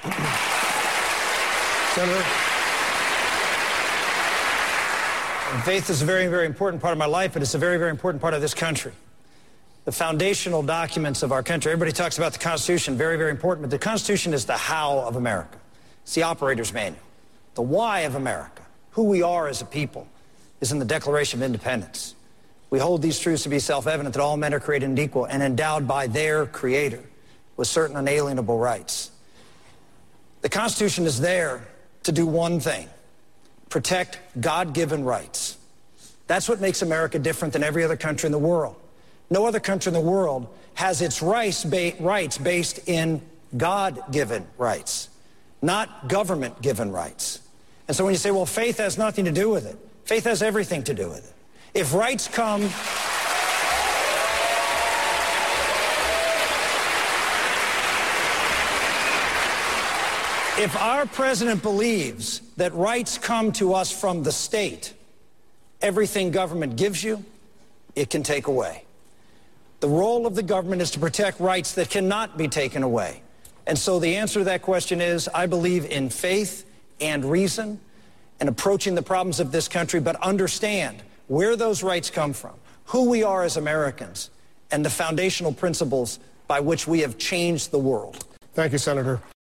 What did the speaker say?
Senator, faith is a very, very important part of my life, but it's a very, very important part of this country. The foundational documents of our country. Everybody talks about the Constitution, very, very important, but the Constitution is the how of America. It's the operator's manual. The why of America, who we are as a people, is in the Declaration of Independence. We hold these truths to be self-evident that all men are created equal and endowed by their Creator with certain unalienable rights. The Constitution is there to do one thing: protect God-given rights. That's what makes America different than every other country in the world. No other country in the world has its rights based in God-given rights, not government-given rights. And so when you say, well, faith has nothing to do with it, faith has everything to do with it. If rights come... If our president believes that rights come to us from the state, everything government gives you, it can take away. The role of the government is to protect rights that cannot be taken away. And so the answer to that question is, I believe in faith and reason and approaching the problems of this country, but understand where those rights come from, who we are as Americans, and the foundational principles by which we have changed the world. Thank you, Senator.